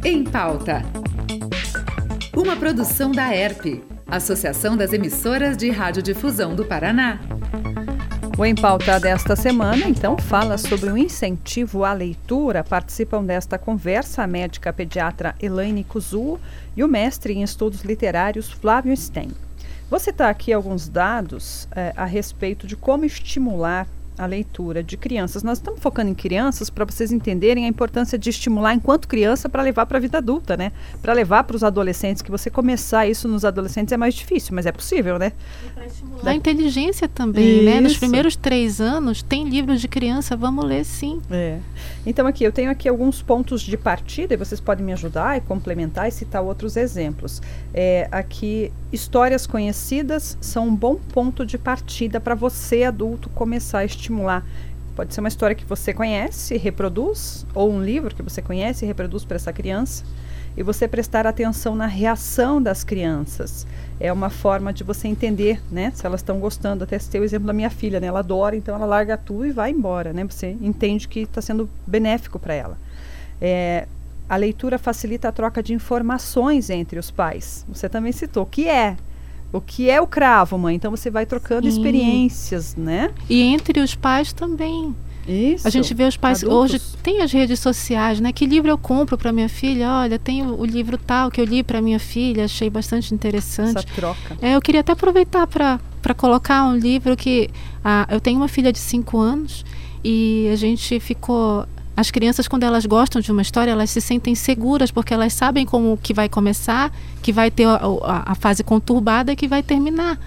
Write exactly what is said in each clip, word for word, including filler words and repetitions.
Em Pauta. Uma produção da E R P, Associação das Emissoras de Radiodifusão do Paraná. O Em Pauta desta semana, então, fala sobre o incentivo à leitura. Participam desta conversa a médica pediatra Elaine Kuzuo e o mestre em estudos literários Flávio Stein. Vou citar aqui alguns dados eh, a respeito de como estimular a leitura de crianças. Nós estamos focando em crianças para vocês entenderem a importância de estimular enquanto criança para levar para a vida adulta, né? Para levar para os adolescentes, que você começar isso nos adolescentes é mais difícil, mas é possível, né? E para estimular da... a inteligência também, isso. né? Nos primeiros três anos tem livros de criança, vamos ler sim. É. Então aqui, eu tenho aqui alguns pontos de partida e vocês podem me ajudar e complementar e citar outros exemplos. É, aqui, histórias conhecidas são um bom ponto de partida para você, adulto, começar a estimular. Pode ser uma história que você conhece, reproduz, ou um livro que você conhece e reproduz para essa criança, e você prestar atenção na reação das crianças. É uma forma de você entender, né, se elas estão gostando. Até citei o exemplo da minha filha, né, ela adora, então ela larga tudo e vai embora, né, você entende que está sendo benéfico para ela. É, a leitura facilita a troca de informações entre os pais. Você também citou, o que é? O que é o cravo, mãe? Então você vai trocando Sim. experiências, né? E entre os pais também. Isso. A gente vê os pais, adultos. Hoje tem as redes sociais, né? Que livro eu compro para minha filha? Olha, tem o, o livro tal que eu li para minha filha, achei bastante interessante. Essa troca. É, eu queria até aproveitar para para colocar um livro que... Ah, eu tenho uma filha de cinco anos e a gente ficou... As crianças, quando elas gostam de uma história, elas se sentem seguras, porque elas sabem como que vai começar, que vai ter a, a, a fase conturbada e que vai terminar.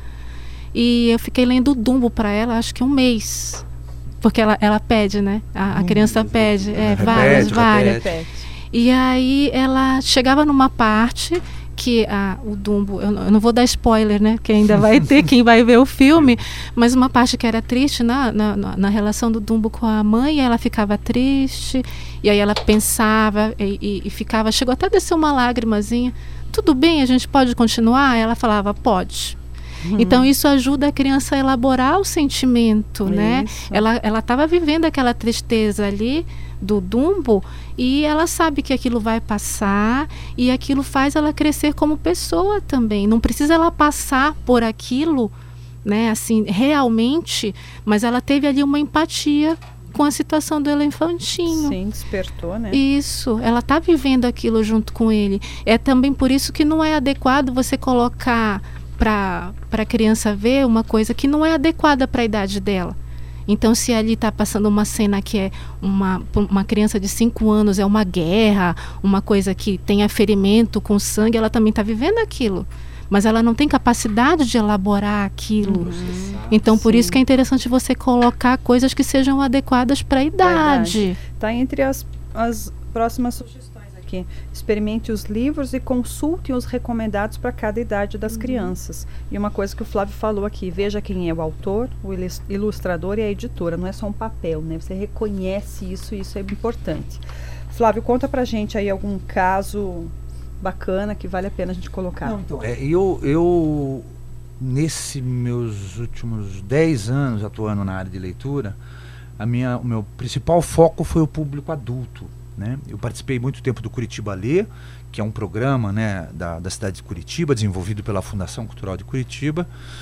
E eu fiquei lendo o Dumbo para ela, acho que um mês. Porque ela, ela pede, né? A, a criança pede, é, repete, várias, várias. Repete. E aí ela chegava numa parte que a, o Dumbo, eu, eu não vou dar spoiler, né? Que ainda vai ter quem vai ver o filme, mas uma parte que era triste na, na, na relação do Dumbo com a mãe, ela ficava triste, e aí ela pensava e, e, e ficava, chegou até a descer uma lágrimazinha. Tudo bem, a gente pode continuar? Ela falava, pode. Uhum. Então isso ajuda a criança a elaborar o sentimento, isso. né? Ela ela estava vivendo aquela tristeza ali do Dumbo e ela sabe que aquilo vai passar e aquilo faz ela crescer como pessoa também. Não precisa ela passar por aquilo, né? Assim, realmente, mas ela teve ali uma empatia com a situação do elefantinho. Sim, despertou, né? Isso, ela está vivendo aquilo junto com ele. É também por isso que não é adequado você colocar para a criança ver uma coisa que não é adequada para a idade dela. Então, se ali está passando uma cena que é uma, uma criança de cinco anos, é uma guerra, uma coisa que tem ferimento com sangue, ela também está vivendo aquilo. Mas ela não tem capacidade de elaborar aquilo. Uhum. Então, por Sim. isso que é interessante você colocar coisas que sejam adequadas para a idade. Está entre as, as próximas sugestões. Aqui. Experimente os livros e consulte os recomendados para cada idade das uhum. crianças. E uma coisa que o Flávio falou aqui, veja quem é o autor, o ilustrador e a editora, não é só um papel, né? Você reconhece isso e isso é importante. Flávio, conta pra gente aí algum caso bacana que vale a pena a gente colocar. Não, então, é, eu, eu, nesses meus últimos dez anos atuando na área de leitura, a minha, o meu principal foco foi o público adulto. Né? Eu participei muito tempo do Curitiba Lê, que é um programa, né, da, da cidade de Curitiba, desenvolvido pela Fundação Cultural de Curitiba,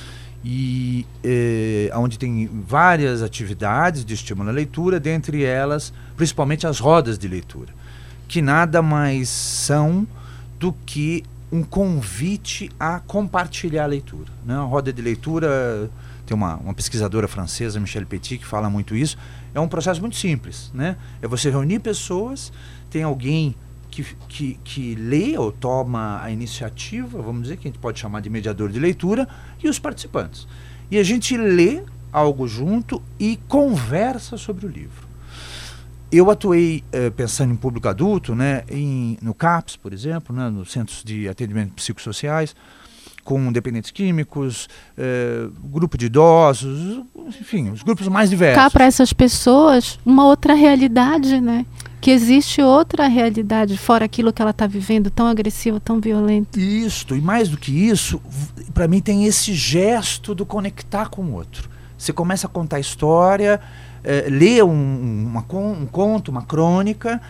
e eh, onde tem várias atividades de estímulo à leitura, dentre elas, principalmente as rodas de leitura, que nada mais são do que um convite a compartilhar a leitura. Né? A roda de leitura, tem uma, uma pesquisadora francesa, Michelle Petit, que fala muito isso. É um processo muito simples, né? É você reunir pessoas, tem alguém que, que, que lê ou toma a iniciativa, vamos dizer, que a gente pode chamar de mediador de leitura, e os participantes. E a gente lê algo junto e conversa sobre o livro. Eu atuei, eh, pensando em público adulto, né, em, no CAPS, por exemplo, né, nos Centros de Atendimento Psicossociais, com dependentes químicos, eh, grupo de idosos, enfim, os grupos mais diversos. Cá para essas pessoas uma outra realidade, né? Que existe outra realidade fora aquilo que ela está vivendo, tão agressiva, tão violenta. Isso, e mais do que isso, para mim tem esse gesto do conectar com o outro. Você começa a contar a história, eh, lê um, uma, um conto, uma crônica,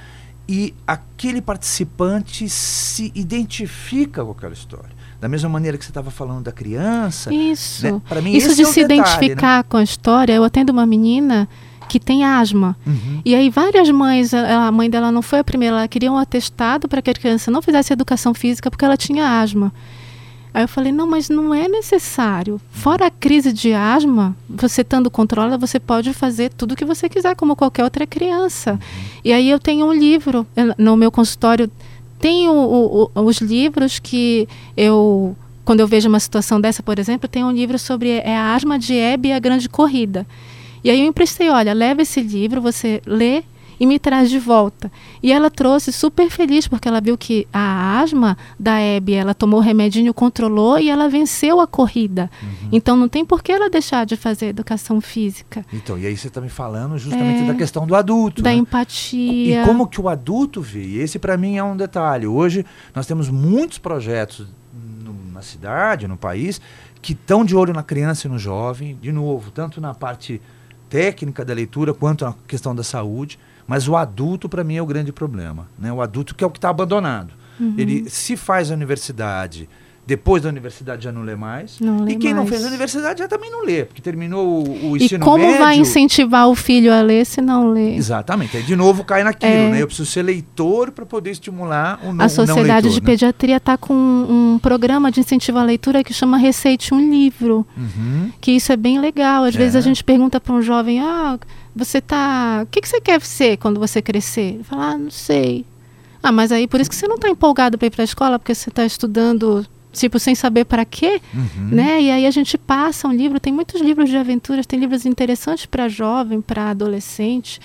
e aquele participante se identifica com aquela história. Da mesma maneira que você estava falando da criança. Isso. Né? Para mim, Isso esse de é o se detalhe, identificar, né, com a história. Eu atendo uma menina que tem asma. Uhum. E aí várias mães, a mãe dela não foi a primeira, ela queria um atestado para que a criança não fizesse educação física porque ela tinha asma. Aí eu falei, não, mas não é necessário. Fora a crise de asma, você estando controlada, você pode fazer tudo o que você quiser, como qualquer outra criança. Uhum. E aí eu tenho um livro, no meu consultório, tenho o, o, os livros que eu, quando eu vejo uma situação dessa, por exemplo, tem um livro sobre é, a asma de Hebe e a grande corrida. E aí eu emprestei, olha, leva esse livro, você lê e me traz de volta. E ela trouxe super feliz, porque ela viu que a asma da Hebe, ela tomou o remedinho, controlou e ela venceu a corrida. Uhum. Então não tem por que ela deixar de fazer educação física. Então, e aí você está me falando justamente é, da questão do adulto. Da né? empatia. E como que o adulto vê. E esse para mim é um detalhe. Hoje nós temos muitos projetos no, na cidade, no país, que estão de olho na criança e no jovem, de novo, tanto na parte técnica da leitura quanto na questão da saúde. Mas o adulto, para mim, é o grande problema. Né? O adulto que é o que está abandonado. Uhum. Ele se faz a universidade, depois da universidade já não lê mais. Não lê e quem mais. não fez a universidade já também não lê, porque terminou o, o ensino médio. E como médio, vai incentivar o filho a ler se não lê? Exatamente. Aí de novo cai naquilo, é. né? Eu preciso ser leitor para poder estimular o não, A Sociedade o não leitor, de né? Pediatria está com um, um programa de incentivo à leitura que chama Receite um Livro. Uhum. Que isso é bem legal. Às é. vezes a gente pergunta para um jovem, ah, você tá... O que, que você quer ser quando você crescer? Ele fala, ah, não sei. Ah, mas aí por isso que você não está empolgado para ir para a escola, porque você está estudando, tipo, sem saber para quê, uhum. né? E aí a gente passa um livro, tem muitos livros de aventuras, tem livros interessantes para jovem, para adolescente,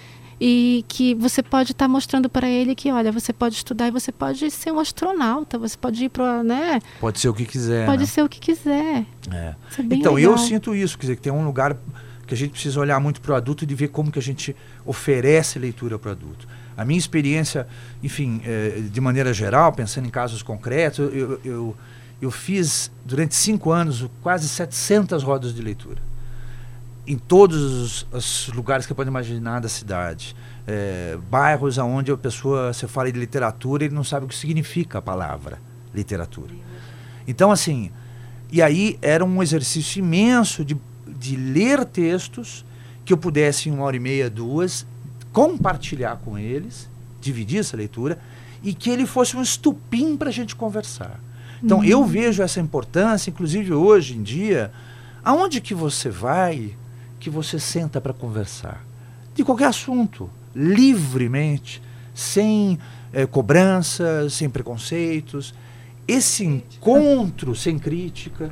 e que você pode estar tá mostrando para ele que, olha, você pode estudar e você pode ser um astronauta, você pode ir para, né? Pode ser o que quiser. Pode né? ser o que quiser. É. Isso é bem então, legal. eu sinto isso, quer dizer, que tem um lugar que a gente precisa olhar muito para o adulto e de ver como que a gente oferece leitura para o adulto. A minha experiência, enfim, é, de maneira geral, pensando em casos concretos, eu, eu, eu, eu fiz durante cinco anos quase setecentas rodas de leitura. Em todos os, os lugares que você pode imaginar da cidade. É, bairros onde a pessoa, você fala de literatura, ele não sabe o que significa a palavra literatura. Então, assim, e aí era um exercício imenso de de ler textos que eu pudesse em uma hora e meia, duas, compartilhar com eles, dividir essa leitura, e que ele fosse um estupim para a gente conversar. Então, uhum. eu vejo essa importância, inclusive hoje em dia, aonde que você vai, que você senta para conversar? De qualquer assunto, livremente, sem eh, cobrança, sem preconceitos. Esse encontro sem crítica...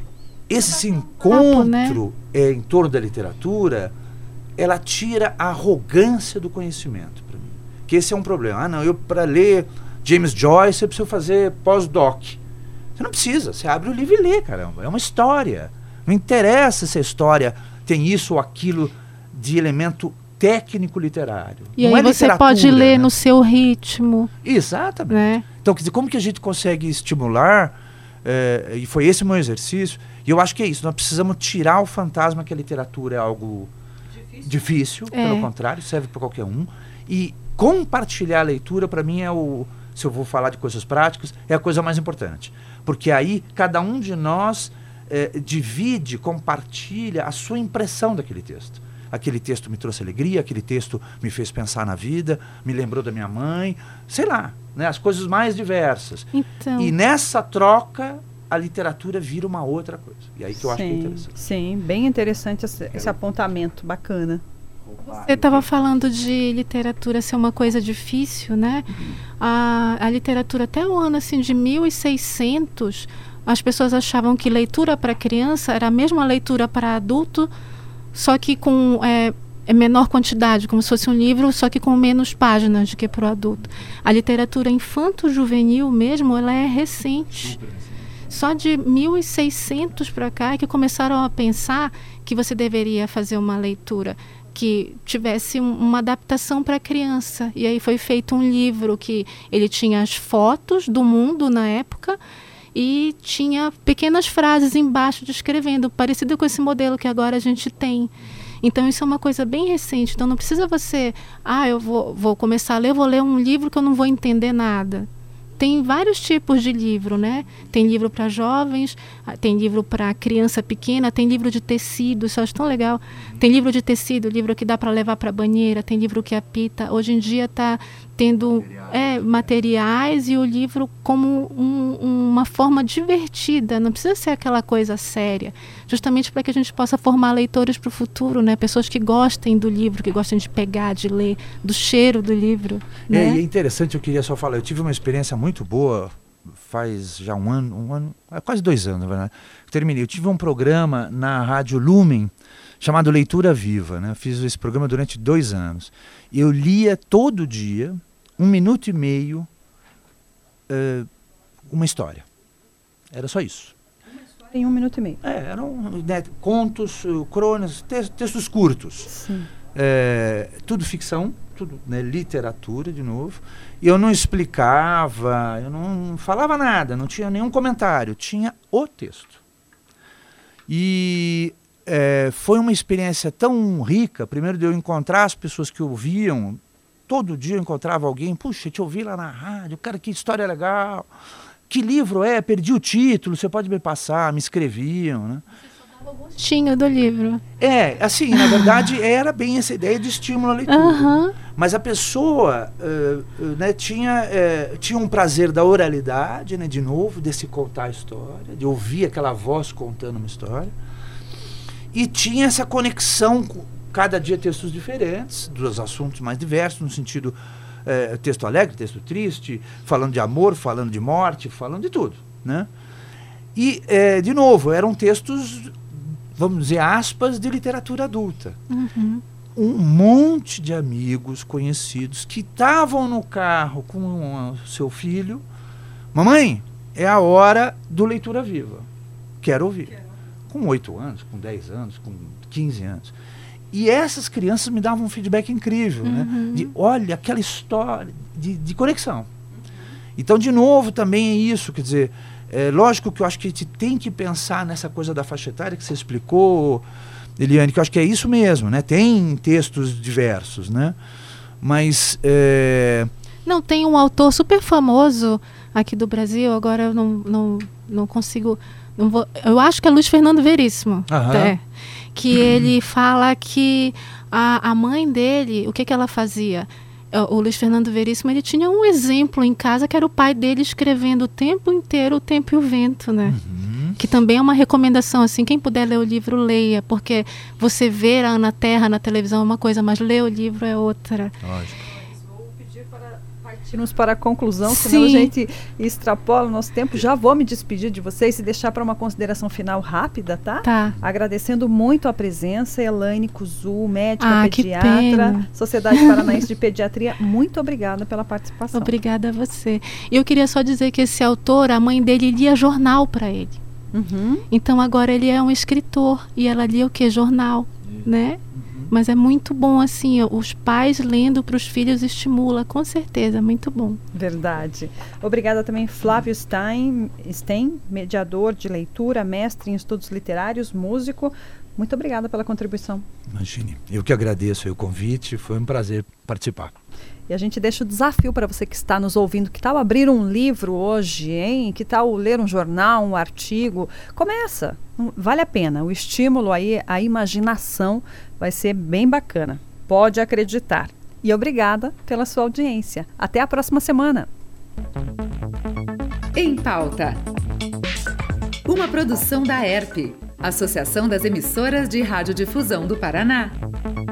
Esse encontro né? é, em torno da literatura, ela tira a arrogância do conhecimento para mim. Que esse é um problema. Ah, não, eu para ler James Joyce eu preciso fazer pós-doc. Você não precisa, você abre o livro e lê, caramba. É uma história. Não interessa se a história tem isso ou aquilo de elemento técnico literário. E não aí é você pode ler né? no seu ritmo. Exatamente. Né? Então, quer dizer, como que a gente consegue estimular, é, e foi esse o meu exercício. E eu acho que é isso, nós precisamos tirar o fantasma que a literatura é algo difícil, difícil é. Pelo contrário, serve para qualquer um. E compartilhar a leitura, para mim, é o, se eu vou falar de coisas práticas, é a coisa mais importante. Porque aí, cada um de nós é, divide, compartilha a sua impressão daquele texto. Aquele texto me trouxe alegria, aquele texto me fez pensar na vida, me lembrou da minha mãe, sei lá, né, as coisas mais diversas. Então. E nessa troca... a literatura vira uma outra coisa. E aí que eu sim, acho que é interessante. Sim, bem interessante esse, esse apontamento, bacana. Você estava falando de literatura ser uma coisa difícil, né? Uhum. A, a literatura até o ano assim, de mil e seiscentos, as pessoas achavam que leitura para criança era a mesma leitura para adulto, só que com é, é menor quantidade, como se fosse um livro, só que com menos páginas do que para o adulto. A literatura infanto-juvenil mesmo, ela é recente. Só de mil e seiscentos para cá é que começaram a pensar que você deveria fazer uma leitura que tivesse um, uma adaptação para a criança. E aí foi feito um livro que ele tinha as fotos do mundo na época e tinha pequenas frases embaixo descrevendo, parecido com esse modelo que agora a gente tem. Então isso é uma coisa bem recente. Então não precisa você, ah, eu vou, vou começar a ler, eu vou ler um livro que eu não vou entender nada. Tem vários tipos de livro, né? Tem livro para jovens, tem livro para criança pequena, tem livro de tecido, isso eu acho tão legal. Tem livro de tecido, livro que dá para levar para a banheira, tem livro que apita. Hoje em dia está tendo é, materiais e o livro como um, uma forma divertida, não precisa ser aquela coisa séria, justamente para que a gente possa formar leitores para o futuro, né? Pessoas que gostem do livro, que gostem de pegar, de ler, do cheiro do livro. É, né? E é interessante, eu queria só falar, eu tive uma experiência muito boa, faz já um ano, um ano, quase dois anos, na verdade, eu terminei. Eu tive um programa na Rádio Lumen, chamado Leitura Viva, né? Eu fiz esse programa durante dois anos. Eu lia todo dia, um minuto e meio, uh, uma história. Era só isso. Uma história em um minuto e meio. É, eram né, contos, uh, crônicas, te textos curtos. Sim. É, tudo ficção, tudo né, literatura, de novo. E eu não explicava, eu não falava nada, não tinha nenhum comentário, tinha o texto. E é, foi uma experiência tão rica, primeiro de eu encontrar as pessoas que ouviam. Todo dia eu encontrava alguém, puxa, te ouvi lá na rádio, cara, que história legal, que livro é, perdi o título, você pode me passar, me escreviam, né? Você só dava o gostinho do livro. É, assim, na verdade era bem essa ideia de estímulo à leitura. Uhum. Mas a pessoa uh, uh, né, tinha, uh, tinha um prazer da oralidade, né, de novo, de se contar a história, de ouvir aquela voz contando uma história, e tinha essa conexão com cada dia textos diferentes, dos assuntos mais diversos, no sentido eh, texto alegre, texto triste, falando de amor, falando de morte, falando de tudo, né? E, eh, de novo, eram textos, vamos dizer, aspas, de literatura adulta. Uhum. Um monte de amigos conhecidos que estavam no carro com o seu filho. Mamãe, é a hora do Leitura Viva. Quero ouvir. Com oito anos, com dez anos, com quinze anos. E essas crianças me davam um feedback incrível, uhum. né? De, olha, aquela história de, de conexão. Uhum. Então, de novo, também é isso, quer dizer, é lógico que eu acho que a gente tem que pensar nessa coisa da faixa etária que você explicou, Eliane, que eu acho que é isso mesmo, né? Tem textos diversos, né? Mas... É... Não, tem um autor super famoso aqui do Brasil, agora eu não, não, não consigo... Não vou, eu acho que é Luiz Fernando Veríssimo. Aham. É, que ele fala que a, a mãe dele, o que, que ela fazia? O Luiz Fernando Veríssimo, ele tinha um exemplo em casa que era o pai dele escrevendo o tempo inteiro O Tempo e o Vento, né? Uhum. Que também é uma recomendação, assim, quem puder ler o livro, leia, porque você ver a Ana Terra na televisão é uma coisa, mas ler o livro é outra. Lógico. Vou pedir para partirmos para a conclusão, senão a gente extrapola o nosso tempo. Já vou me despedir de vocês e deixar para uma consideração final rápida, tá? Tá. Agradecendo muito a presença, Elaine Kuzu, médica, ah, pediatra, Sociedade Paranaense de Pediatria. Muito obrigada pela participação. Obrigada a você. E eu queria só dizer que esse autor, a mãe dele lia jornal para ele. Uhum. Então agora ele é um escritor e ela lia o que? Jornal, uhum. né? Uhum. Mas é muito bom assim, os pais lendo para os filhos estimula, com certeza, muito bom. Verdade. Obrigada também Flávio Stein, Stein, mediador de leitura, mestre em estudos literários, músico. Muito obrigada pela contribuição. Imagine, eu que agradeço o convite, foi um prazer participar. E a gente deixa o desafio para você que está nos ouvindo. Que tal abrir um livro hoje, hein? Que tal ler um jornal, um artigo? Começa, vale a pena. O estímulo aí, a imaginação vai ser bem bacana. Pode acreditar. E obrigada pela sua audiência. Até a próxima semana. Em Pauta. Uma produção da E R P, Associação das Emissoras de Radiodifusão do Paraná.